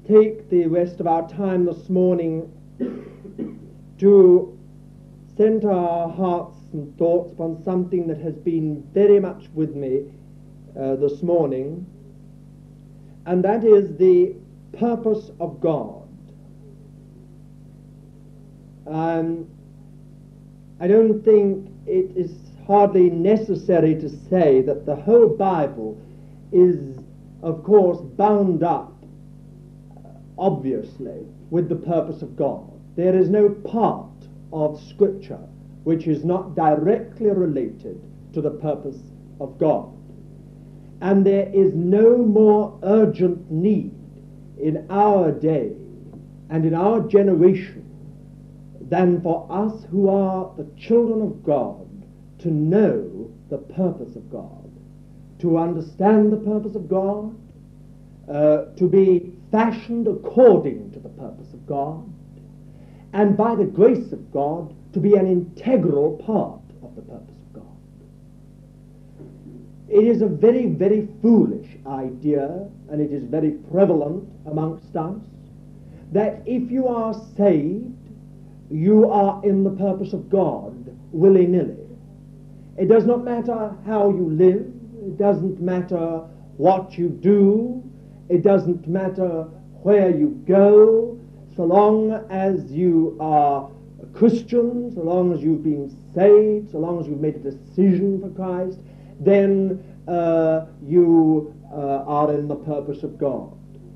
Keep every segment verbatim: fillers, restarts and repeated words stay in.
take the rest of our time this morning to center our hearts and thoughts upon something that has been very much with me uh, this morning, and that is the purpose of God. Um, I don't think it is hardly necessary to say that the whole Bible is, of course, bound up, uh, obviously, with the purpose of God. There is no part of Scripture which is not directly related to the purpose of God. And there is no more urgent need in our day and in our generation than for us who are the children of God to know the purpose of God, to understand the purpose of God, uh, to be fashioned according to the purpose of God, and by the grace of God to be an integral part of the purpose of God. It is a very, very foolish idea, and it is very prevalent amongst us, that if you are saved, you are in the purpose of God willy-nilly. It does not matter how you live, it doesn't matter what you do, it doesn't matter where you go, so long as you are a Christian, so long as you've been saved, so long as you've made a decision for Christ, then uh, you uh, are in the purpose of God.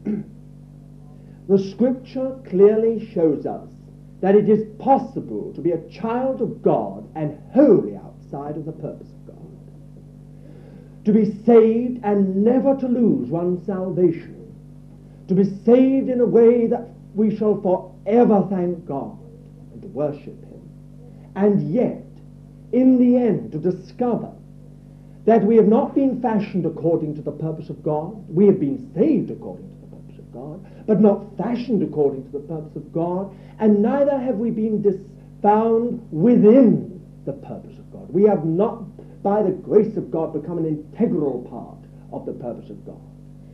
The Scripture clearly shows us that it is possible to be a child of God and wholly outside of the purpose of God. To be saved and never to lose one's salvation. To be saved in a way that we shall forever thank God and to worship Him. And yet, in the end, to discover that we have not been fashioned according to the purpose of God. We have been saved according to the purpose of God, but not fashioned according to the purpose of God, and neither have we been dis- found within the purpose of God. We have not, by the grace of God, become an integral part of the purpose of God.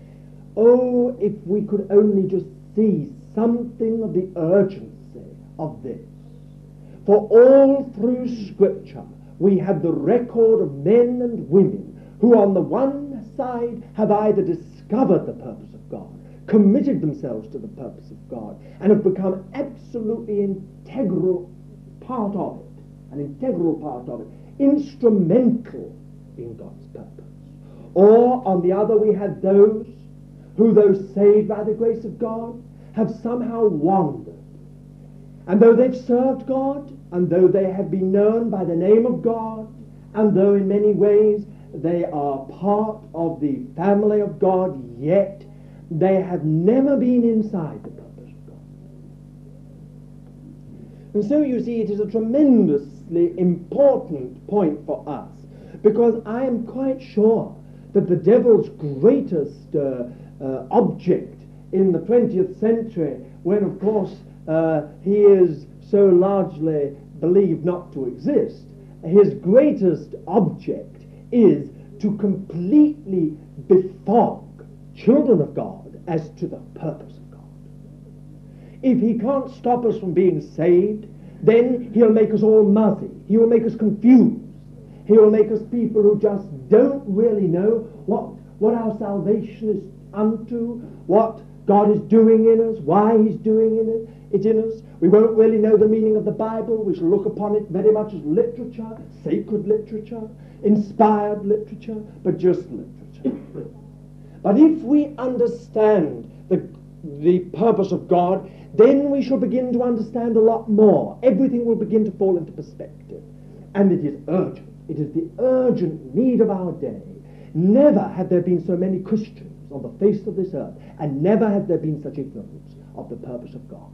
Oh, if we could only just see something of the urgency of this. For all through Scripture, we have the record of men and women who on the one side have either discovered the purpose of God, committed themselves to the purpose of God, and have become absolutely integral part of it, an integral part of it, instrumental in God's purpose. Or, on the other, we have those who, though saved by the grace of God, have somehow wandered. And though they've served God, and though they have been known by the name of God, and though in many ways they are part of the family of God, yet they have never been inside the purpose of God. And so you see, it is a tremendously important point for us, because I am quite sure that the devil's greatest uh, uh, object in the twentieth century, when of course uh, he is so largely believed not to exist, his greatest object is to completely befog children of God as to the purpose of God. If he can't stop us from being saved, then he'll make us all muzzy. He will make us confused. He will make us people who just don't really know what, what our salvation is unto, what God is doing in us, why He's doing in it, it in us. We won't really know the meaning of the Bible. We shall look upon it very much as literature, sacred literature, inspired literature, but just literature. But if we understand the, the purpose of God, then we shall begin to understand a lot more. Everything will begin to fall into perspective. And it is urgent. It is the urgent need of our day. Never have there been so many Christians on the face of this earth, and never has there been such ignorance of the purpose of God.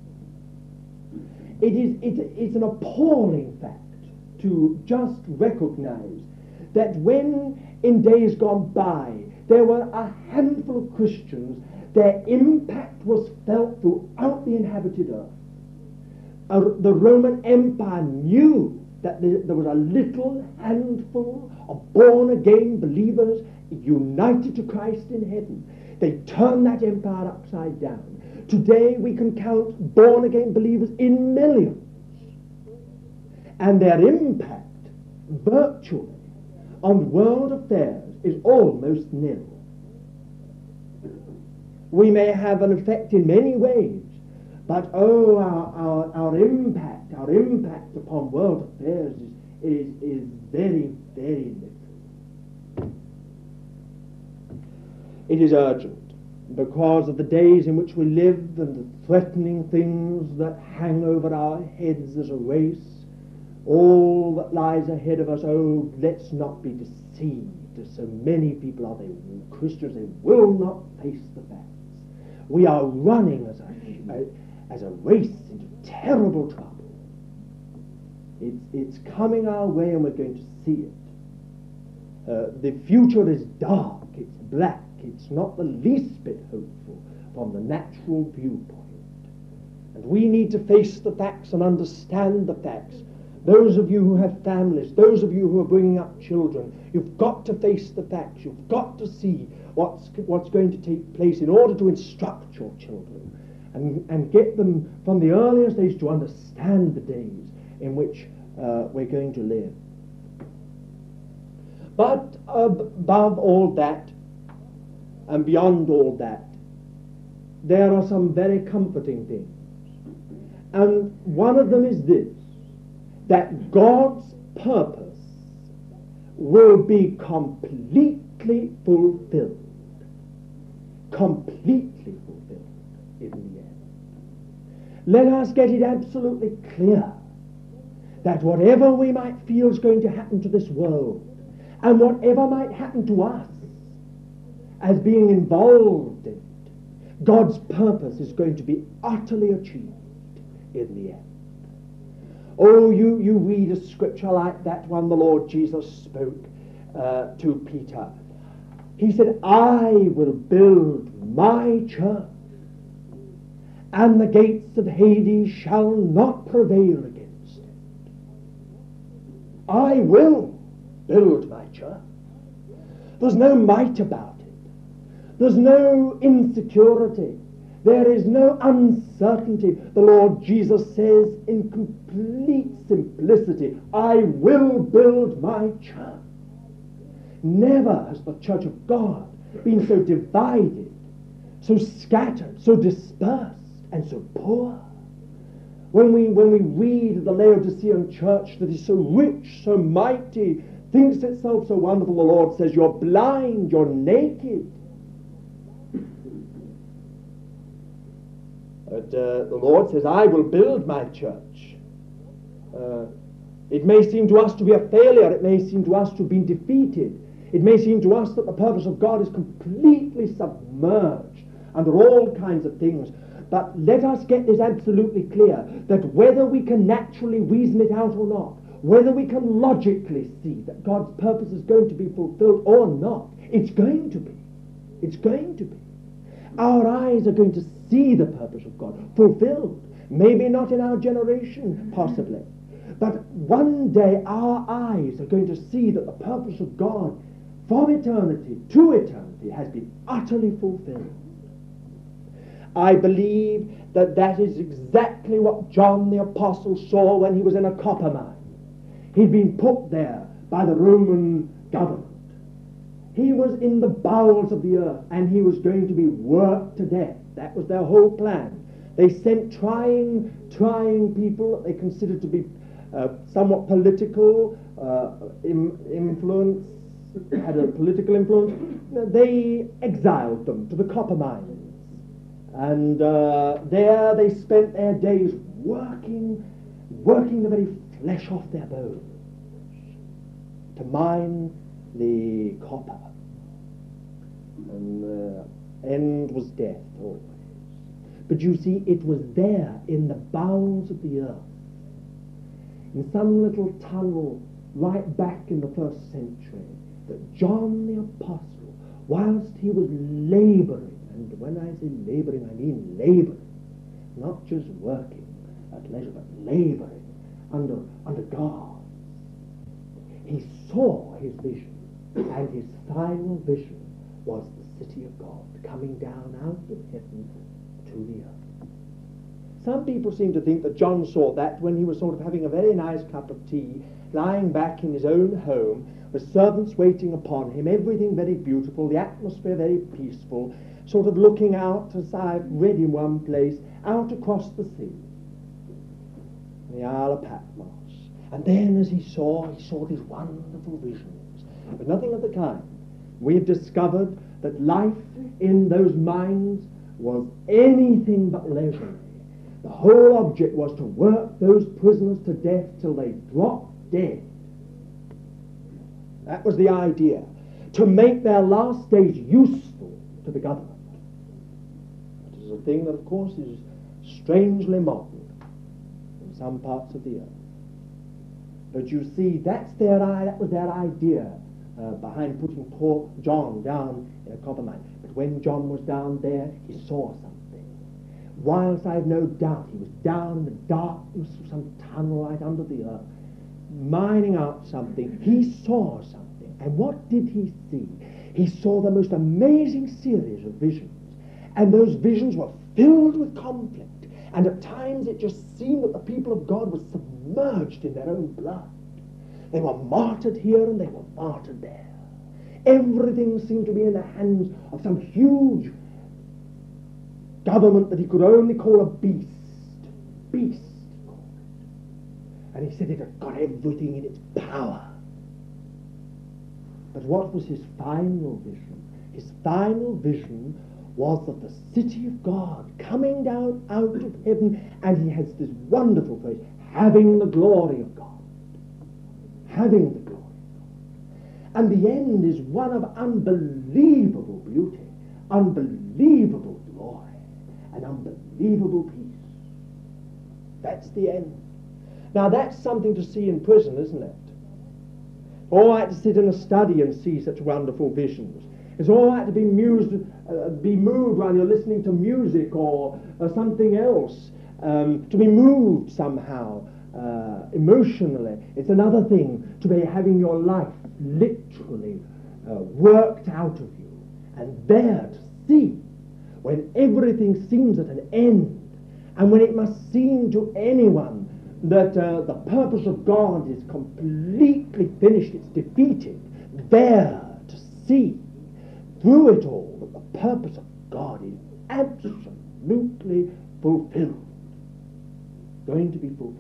It is it, it's an appalling fact to just recognize that when in days gone by there were a handful of Christians, their impact was felt throughout the inhabited earth. Uh, the Roman Empire knew that there, there was a little handful of born-again believers united to Christ in heaven. They turned that empire upside down. Today we can count born-again believers in millions. And their impact, virtually, on world affairs is almost nil. We may have an effect in many ways, but oh, our, our, our impact, our impact upon world affairs is, is, is very, very little. It is urgent because of the days in which we live and the threatening things that hang over our heads as a race. All that lies ahead of us, oh, let's not be deceived, as so many people are, they Christians, they will not face the facts. We are running as a, as a race into terrible trouble. It's, it's coming our way and we're going to see it. Uh, the future is dark, it's black, it's not the least bit hopeful from the natural viewpoint. And we need to face the facts and understand the facts. Those of you who have families, those of you who are bringing up children, you've got to face the facts. You've got to see what's, what's going to take place in order to instruct your children and, and get them from the earliest age to understand the days in which uh, we're going to live. But above all that, and beyond all that, there are some very comforting things. And one of them is this, that God's purpose will be completely fulfilled. Completely fulfilled in the end. Let us get it absolutely clear that whatever we might feel is going to happen to this world, and whatever might happen to us as being involved in it, God's purpose is going to be utterly achieved in the end. Oh, you, you read a scripture like that one the Lord Jesus spoke uh, to Peter. He said, I will build my church, and the gates of Hades shall not prevail against it. I will build my church. There's no might about it. There's no insecurity. There is no uncertainty. The Lord Jesus says in complete simplicity, I will build my church. Never has the church of God been so divided, so scattered, so dispersed, and so poor. When we, when we read the Laodicean church that is so rich, so mighty, thinks itself so wonderful, the Lord says, you're blind, you're naked. But uh, the Lord says, I will build my church. Uh, it may seem to us to be a failure. It may seem to us to have been defeated. It may seem to us that the purpose of God is completely submerged under all kinds of things. But let us get this absolutely clear, that whether we can naturally reason it out or not, whether we can logically see that God's purpose is going to be fulfilled or not, it's going to be. It's going to be. Our eyes are going to see the purpose of God fulfilled. Maybe not in our generation, possibly. But one day our eyes are going to see that the purpose of God from eternity to eternity has been utterly fulfilled. I believe that that is exactly what John the Apostle saw when he was in a copper mine. He'd been put there by the Roman government. He was in the bowels of the earth, and he was going to be worked to death. That was their whole plan. They sent trying, trying people that they considered to be uh, somewhat political, uh, im- influence, had a political influence. They exiled them to the copper mines. And uh, there they spent their days working, working the very flesh off their bones to mine the copper. And the end was death always. But you see, it was there in the bowels of the earth, in some little tunnel right back in the first century, that John the Apostle, whilst he was laboring, and when I say laboring, I mean laboring, not just working at leisure, but laboring under, under God, he saw his vision, and his final vision was the city of God coming down out of heaven to the earth. Some people seem to think that John saw that when he was sort of having a very nice cup of tea, lying back in his own home, with servants waiting upon him, everything very beautiful, the atmosphere very peaceful, sort of looking out, as I've read in one place, out across the sea, the Isle of Patmos. And then as he saw, he saw these wonderful visions. But nothing of the kind. We've discovered that life in those minds was anything but leisurely. The whole object was to work those prisoners to death till they dropped dead. That was the idea, to make their last days useful to the government. It is a thing that, of course, is strangely modern in some parts of the earth. But you see, that's their that was their idea uh, behind putting poor John down in a copper mine. But when John was down there, he saw something. Whilst I have no doubt he was down in the darkness of some tunnel right under the earth, mining out something, he saw something. And what did he see? He saw the most amazing series of visions. And those visions were filled with conflict. And at times it just seemed that the people of God were submerged in their own blood. They were martyred here and they were martyred there. Everything seemed to be in the hands of some huge government that he could only call a beast. Beast, he called it. And he said it had got everything in its power. But what was his final vision? His final vision was that the city of God coming down out of heaven, and he has this wonderful phrase, having the glory of God. Having the glory of God. And the end is one of unbelievable beauty, unbelievable glory, and unbelievable peace. That's the end. Now that's something to see in prison, isn't it? All right to sit in a study and see such wonderful visions. It's all right to be mused, uh, be moved while you're listening to music or, or something else, um, to be moved somehow, uh, emotionally. It's another thing to be having your life literally uh, worked out of you, and there to see when everything seems at an end, and when it must seem to anyone that uh, the purpose of God is completely finished, it's defeated, there to see through it all that the purpose of God is absolutely fulfilled, going to be fulfilled.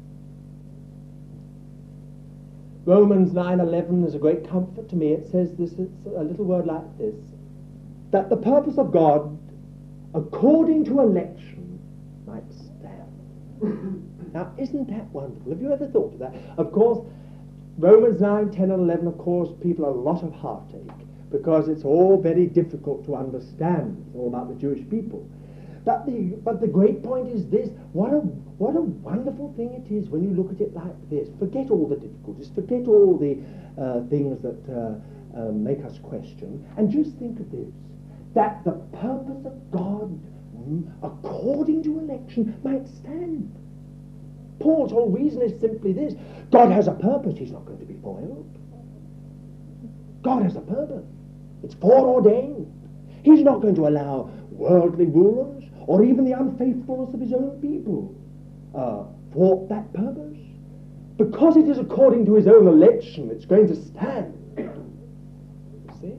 Romans nine eleven is a great comfort to me. It says this, it's a little word like this, that the purpose of God, according to election, might stand. Now, isn't that wonderful? Have you ever thought of that? Of course, Romans nine, ten, and eleven, of course, people a lot of heartache, because it's all very difficult to understand. It's all about the Jewish people. But the, but the great point is this, what a, what a wonderful thing it is when you look at it like this. Forget all the difficulties, forget all the uh, things that uh, uh, make us question, and just think of this, that the purpose of God, mm, according to election, might stand. Paul's whole reason is simply this, God has a purpose, he's not going to be foiled. God has a purpose. It's foreordained. He's not going to allow worldly rulers or even the unfaithfulness of his own people uh, thwart that purpose. Because it is according to his own election, it's going to stand. You see?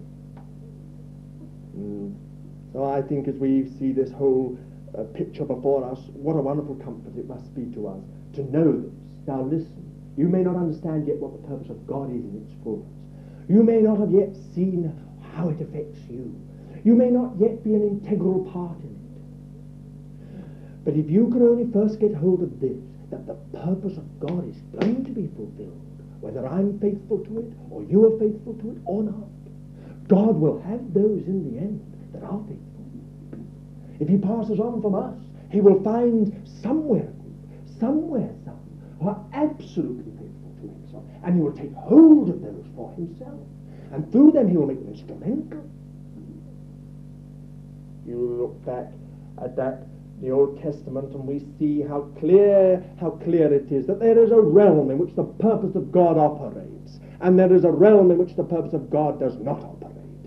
Mm. So I think as we see this whole uh, picture before us, what a wonderful comfort it must be to us to know this. Now listen, you may not understand yet what the purpose of God is in its fullness. You may not have yet seen how it affects you. You may not yet be an integral part in it. But if you can only first get hold of this, that the purpose of God is going to be fulfilled, whether I'm faithful to it or you are faithful to it or not, God will have those in the end that are faithful. If he passes on from us, he will find somewhere, somewhere some who are absolutely faithful to himself, and he will take hold of those for himself, and through them he will make them instrumental. You look back at that, the Old Testament, and we see how clear, how clear it is that there is a realm in which the purpose of God operates, and there is a realm in which the purpose of God does not operate.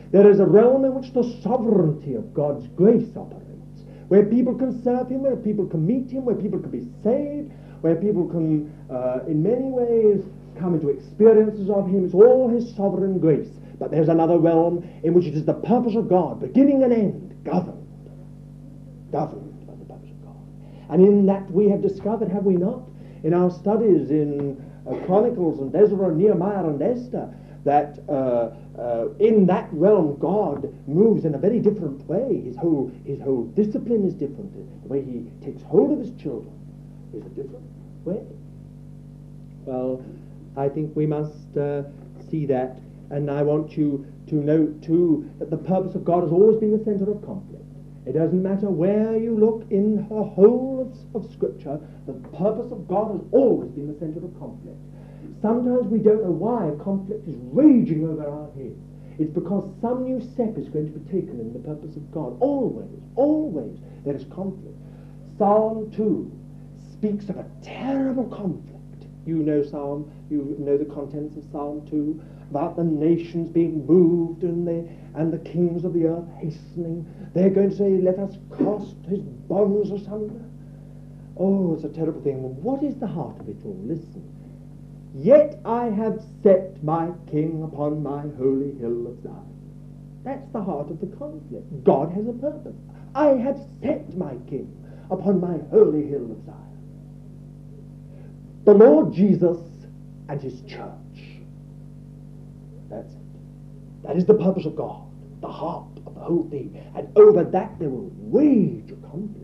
There is a realm in which the sovereignty of God's grace operates, where people can serve him, where people can meet him, where people can be saved, where people can, uh, in many ways, come into experiences of him. It's all his sovereign grace. But there's another realm in which it is the purpose of God, beginning and end, governed. Governed by the purpose of God. And in that we have discovered, have we not, in our studies in uh, Chronicles and Ezra and Nehemiah and Esther, that uh, uh, in that realm God moves in a very different way. His whole, his whole discipline is different. The way he takes hold of his children is a different way. Well, I think we must uh, see that, and I want you to note too that the purpose of God has always been the center of conflict. It doesn't matter where you look in the whole of, of Scripture, the purpose of God has always been the center of conflict. Sometimes we don't know why conflict is raging over our heads. It's because some new step is going to be taken in the purpose of God. Always, always there is conflict. Psalm two speaks of a terrible conflict. You know Psalm, you know the contents of Psalm two, about the nations being moved and the, and the kings of the earth hastening. They're going to say, let us cast his bonds asunder. Oh, it's a terrible thing. Well, what is the heart of it all? Listen. Yet I have set my king upon my holy hill of Zion. That's the heart of the conflict. God has a purpose. I have set my king upon my holy hill of Zion. The Lord Jesus and his church. That's it. That is the purpose of God, the heart of the whole thing. And over that there will wage a conflict.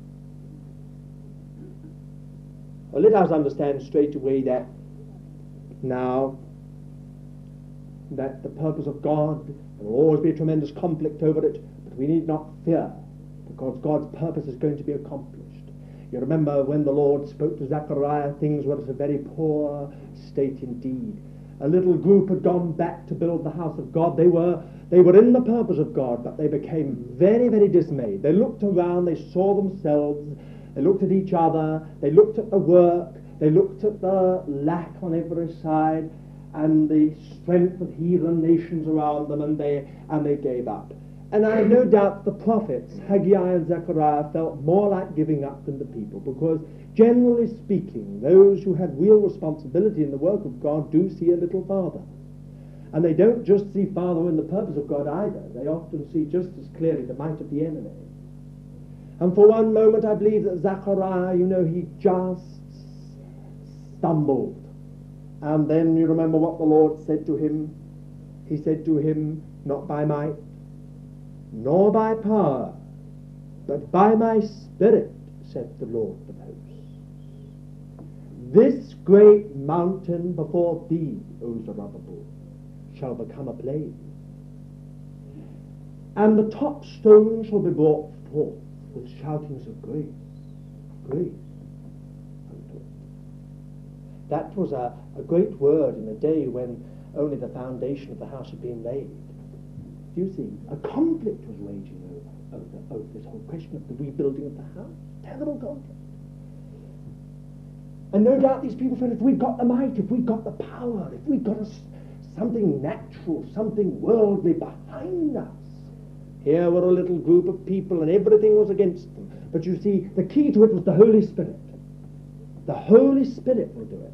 Well, let us understand straight away that now that the purpose of God, there will always be a tremendous conflict over it, but we need not fear, because God's purpose is going to be accomplished. You remember when the Lord spoke to Zechariah, things were at a very poor state indeed. A little group had gone back to build the house of God. They were, they were in the purpose of God, but they became very, very dismayed. They looked around, they saw themselves, they looked at each other, they looked at the work, they looked at the lack on every side, and the strength of heathen nations around them, and they, and they gave up. And I have no doubt the prophets, Haggai and Zechariah, felt more like giving up than the people, because generally speaking, those who have real responsibility in the work of God do see a little farther. And they don't just see farther in the purpose of God either. They often see just as clearly the might of the enemy. And for one moment I believe that Zechariah, you know, he just stumbled. And then you remember what the Lord said to him. He said to him, not by might, nor by power, but by my Spirit, saith the Lord of hosts. This great mountain before thee, O Zerubbabel, shall become a plain, and the top stones shall be brought forth with shoutings of grace, grace unto it. That was a, a great word in a day when only the foundation of the house had been laid. Do you see? A conflict was raging over, over, over this whole question of the rebuilding of the house. Terrible conflict. And no doubt these people felt, if we got the might, if we got the power, if we got a, something natural, something worldly behind us. Here were a little group of people and everything was against them. But you see, the key to it was the Holy Spirit. The Holy Spirit will do it.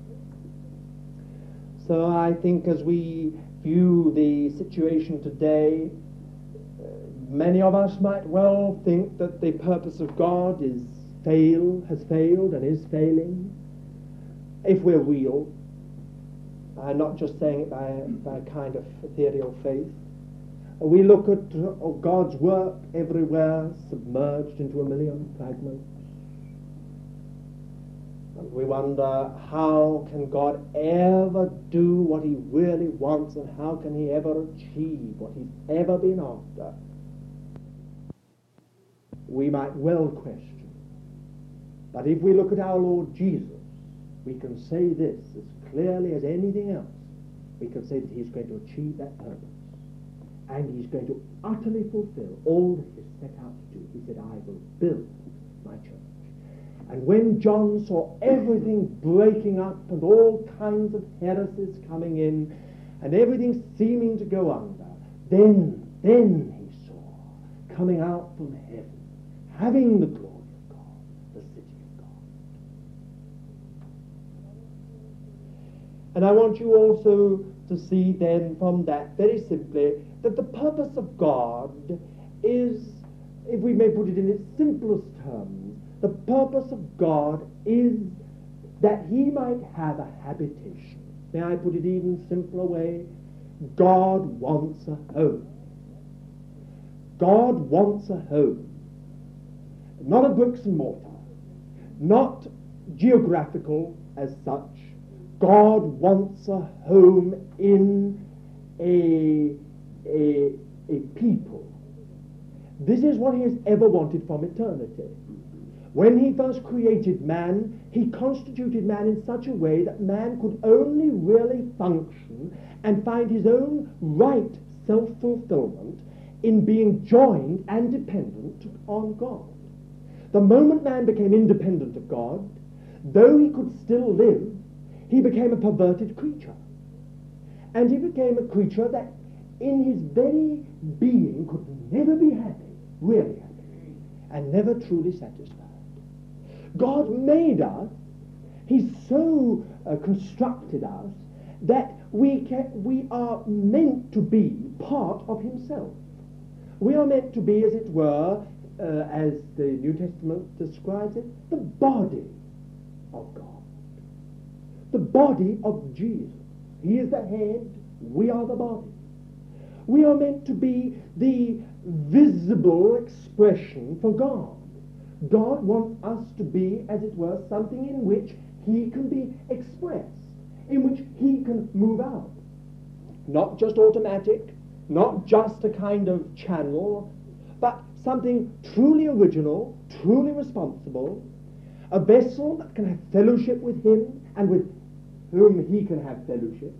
So I think as we view the situation today, uh, many of us might well think that the purpose of God is fail, has failed and is failing. If we're real, I'm not just saying it by, by a kind of ethereal faith. We look at uh, God's work everywhere submerged into a million fragments. And we wonder, how can God ever do what he really wants, and how can he ever achieve what he's ever been after? We might well question. But if we look at our Lord Jesus, we can say this as clearly as anything else. We can say that he's going to achieve that purpose. And he's going to utterly fulfill all that he's set out to do. He said, I will build my church. And when John saw everything breaking up and all kinds of heresies coming in and everything seeming to go under, Then, then he saw, coming out from heaven, having the glory of God, the city of God. And I want you also to see then from that, very simply, that the purpose of God is, if we may put it in its simplest terms, the purpose of God is that he might have a habitation. May I put it even simpler way? God wants a home. God wants a home. Not a bricks and mortar, not geographical as such. God wants a home in a, a, a people. This is what he has ever wanted from eternity. When he first created man, he constituted man in such a way that man could only really function and find his own right self-fulfillment in being joined and dependent on God. The moment man became independent of God, though he could still live, he became a perverted creature. And he became a creature that in his very being could never be happy, really happy, and never truly satisfied. God made us, he so uh, constructed us, that we, can, we are meant to be part of himself. We are meant to be, as it were, uh, as the New Testament describes it, the body of God. The body of Jesus. He is the head, we are the body. We are meant to be the visible expression for God. God wants us to be, as it were, something in which he can be expressed, in which he can move out. Not just automatic, not just a kind of channel, but something truly original, truly responsible, a vessel that can have fellowship with him and with whom he can have fellowship.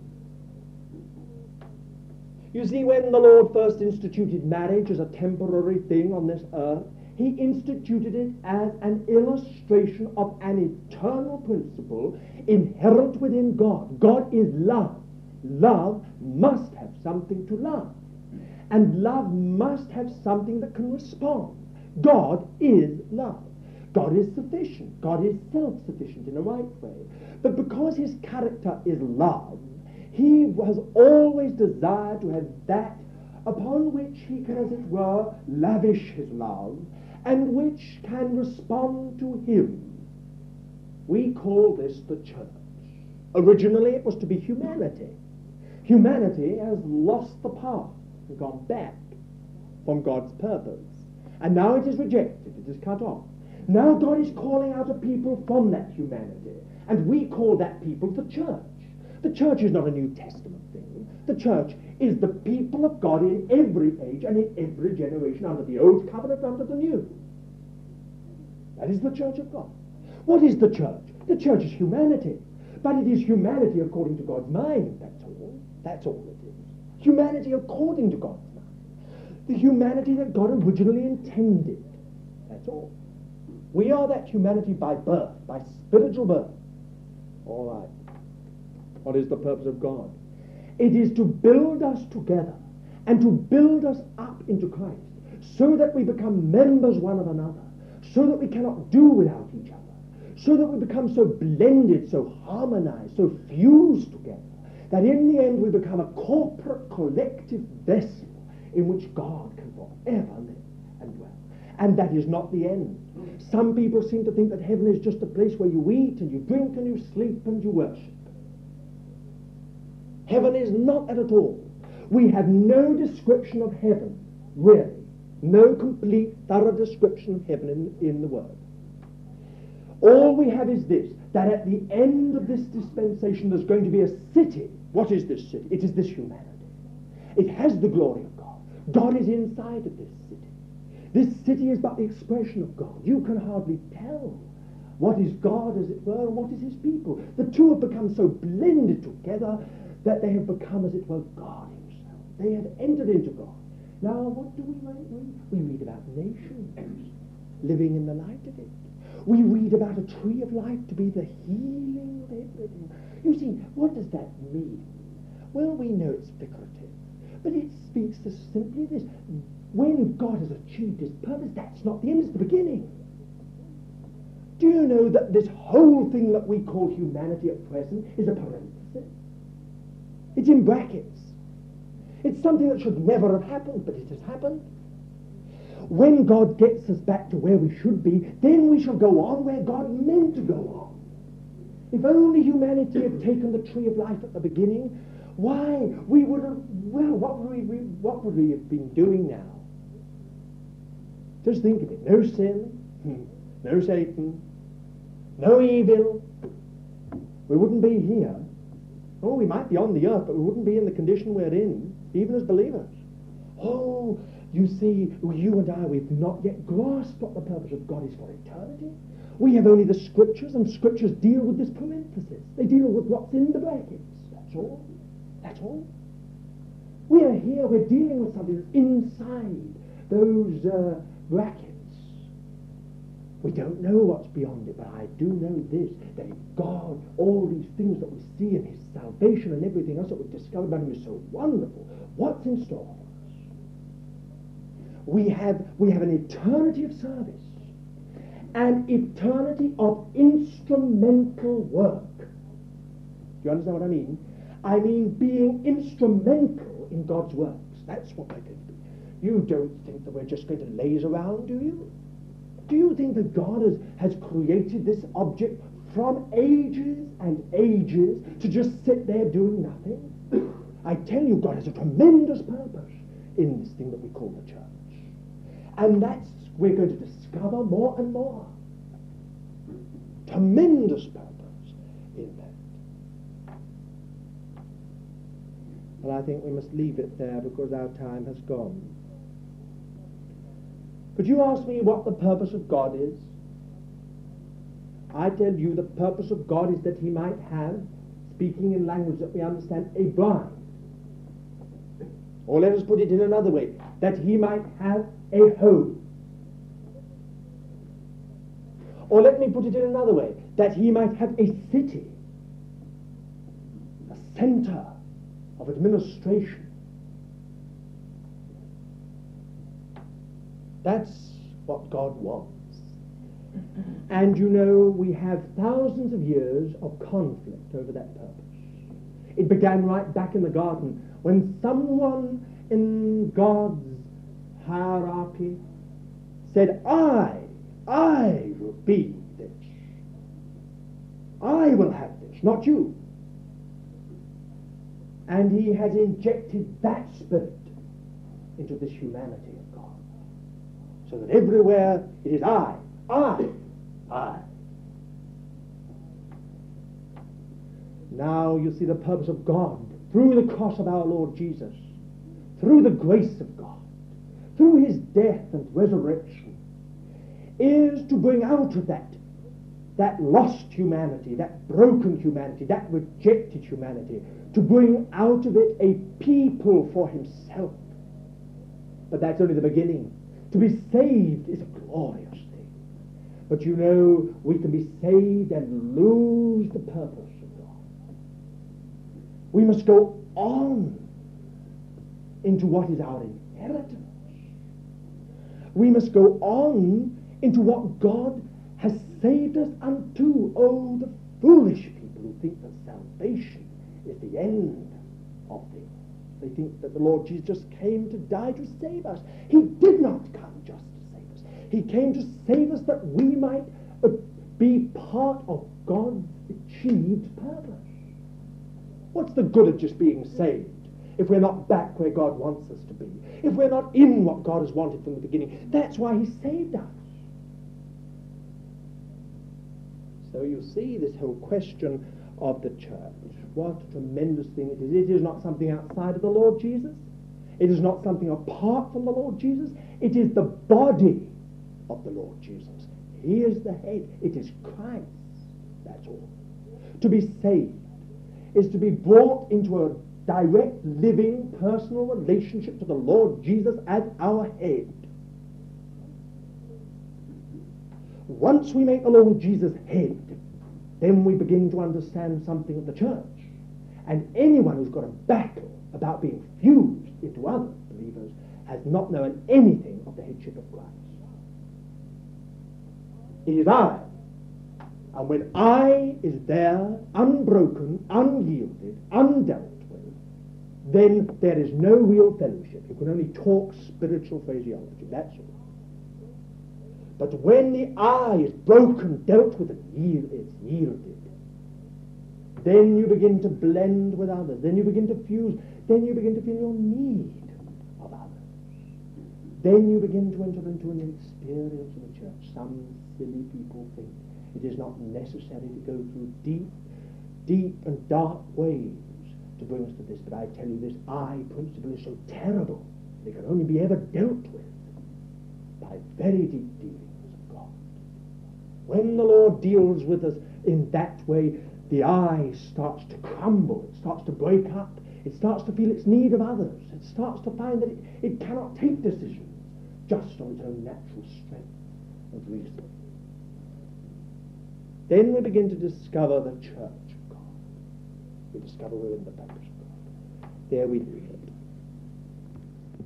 You see, when the Lord first instituted marriage as a temporary thing on this earth, he instituted it as an illustration of an eternal principle inherent within God. God is love. Love must have something to love. And love must have something that can respond. God is love. God is sufficient. God is self-sufficient in a right way. But because his character is love, he has always desired to have that upon which he can, as it were, lavish his love, and which can respond to him. We call this the church. Originally it was to be humanity. Humanity has lost the path and gone back from God's purpose. And now it is rejected, it is cut off. Now God is calling out a people from that humanity, and we call that people the church. The church is not a New Testament thing. The church is the people of God in every age and in every generation, under the old covenant, under the new. That is the church of God. What is the church? The church is humanity. But it is humanity according to God's mind, that's all. That's all it is. Humanity according to God's mind. The humanity that God originally intended. That's all. We are that humanity by birth, by spiritual birth. All right. What is the purpose of God? It is to build us together and to build us up into Christ so that we become members one of another, so that we cannot do without each other, so that we become so blended, so harmonized, so fused together, that in the end we become a corporate, collective vessel in which God can forever live and dwell. And that is not the end. Some people seem to think that heaven is just a place where you eat and you drink and you sleep and you worship. Heaven is not that at all. We have no description of heaven, really. No complete, thorough description of heaven in, in the Word. All we have is this, that at the end of this dispensation there's going to be a city. What is this city? It is this humanity. It has the glory of God. God is inside of this city. This city is but the expression of God. You can hardly tell what is God, as it were, and what is his people. The two have become so blended together that they have become, as it were, God himself. They have entered into God. Now, what do we read? We read about nations living in the light of it. We read about a tree of life to be the healing of everything. You see, what does that mean? Well, we know it's figurative. But it speaks to simply this. When God has achieved his purpose, that's not the end, it's the beginning. Do you know that this whole thing that we call humanity at present is a parenthesis? It's in brackets. It's something that should never have happened, but it has happened. When God gets us back to where we should be, then we shall go on where God meant to go on. If only humanity had taken the tree of life at the beginning, why, we would have, well, what would we, we, what would we have been doing now? Just think of it. No sin, no Satan, no evil. We wouldn't be here. Oh, we might be on the earth, but we wouldn't be in the condition we're in, even as believers. Oh, you see, you and I, we've not yet grasped what the purpose of God is for eternity. We have only the Scriptures, and Scriptures deal with this parenthesis. They deal with what's in the brackets. That's all. That's all. We are here, we're dealing with something that's inside those uh, brackets. We don't know what's beyond it, but I do know this, that if God, all these things that we see in his salvation and everything else that we've discovered about him is so wonderful, what's in store for us? We have, we have an eternity of service, an eternity of instrumental work. Do you understand what I mean? I mean being instrumental in God's works. That's what we're going to be. You don't think that we're just going to laze around, do you? Do you think that God has, has created this object from ages and ages to just sit there doing nothing? I tell you, God has a tremendous purpose in this thing that we call the church. And that's, we're going to discover more and more. Tremendous purpose in that. But I think we must leave it there because our time has gone. Could you ask me what the purpose of God is? I tell you the purpose of God is that he might have, speaking in language that we understand, a bride. Or let us put it in another way, that he might have a home. Or let me put it in another way, that he might have a city, a center of administration. That's what God wants. And you know, we have thousands of years of conflict over that purpose. It began right back in the garden when someone in God's hierarchy said, I, I will be this. I will have this, not you. And he has injected that spirit into this humanity of God. So that everywhere it is I, I, I. Now you see the purpose of God through the cross of our Lord Jesus, through the grace of God, through his death and resurrection, is to bring out of that, that lost humanity, that broken humanity, that rejected humanity, to bring out of it a people for himself. But that's only the beginning. To be saved is a glorious thing. But you know, we can be saved and lose the purpose of God. We must go on into what is our inheritance. We must go on into what God has saved us unto. Oh, the foolish people who think that salvation is the end of things. They think that the Lord Jesus just came to die to save us. He did not come just to save us. He came to save us that we might uh, be part of God's achieved purpose. What's the good of just being saved if we're not back where God wants us to be? If we're not in what God has wanted from the beginning? That's why he saved us. So you see this whole question of the church. What a tremendous thing it is. It is not something outside of the Lord Jesus. It is not something apart from the Lord Jesus. It is the body of the Lord Jesus. He is the head. It is Christ. That's all. To be saved is to be brought into a direct, living, personal relationship to the Lord Jesus as our head. Once we make the Lord Jesus head, then we begin to understand something of the church. And anyone who's got a battle about being fused into other believers has not known anything of the headship of Christ. It is I. And when I is there, unbroken, unyielded, undealt with, then there is no real fellowship. You can only talk spiritual phraseology, that's all. But when the I is broken, dealt with, and yield, it's yielded, then you begin to blend with others. Then you begin to fuse. Then you begin to feel your need of others. Then you begin to enter into an experience of the church. Some silly people think it is not necessary to go through deep, deep and dark ways to bring us to this. But I tell you, this I principle is so terrible. It can only be ever dealt with by very deep dealings of God. When the Lord deals with us in that way, the I starts to crumble, it starts to break up, it starts to feel its need of others, it starts to find that it, it cannot take decisions just on its own natural strength and reason. Then we begin to discover the church of God. We discover we're in the purpose of God. There we